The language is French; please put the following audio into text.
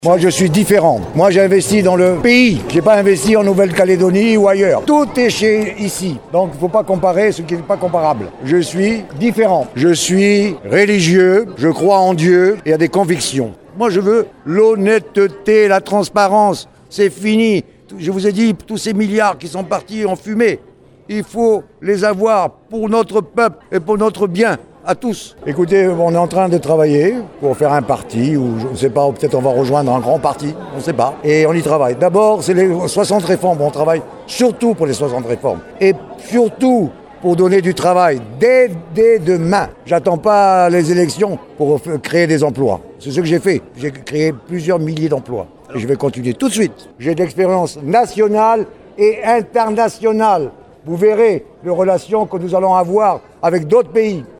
Moi, je suis différent. Moi, j'ai investi dans le pays. J'ai pas investi en Nouvelle-Calédonie ou ailleurs. Tout est ici. Donc, il ne faut pas comparer ce qui n'est pas comparable. Je suis différent. Je suis religieux. Je crois en Dieu et à des convictions. Moi, je veux l'honnêteté, la transparence. C'est fini. Je vous ai dit, tous ces milliards qui sont partis en fumée. Il faut les avoir pour notre peuple et pour notre bien. À tous. Écoutez, on est en train de travailler pour faire un parti, ou je ne sais pas, ou peut-être on va rejoindre un grand parti, on ne sait pas. Et on y travaille. D'abord, c'est les 60 réformes. On travaille surtout pour les 60 réformes. Et surtout pour donner du travail dès demain. J'attends pas les élections pour créer des emplois. C'est ce que j'ai fait. J'ai créé plusieurs milliers d'emplois. Et je vais continuer tout de suite. J'ai de l'expérience nationale et internationale. Vous verrez les relations que nous allons avoir avec d'autres pays.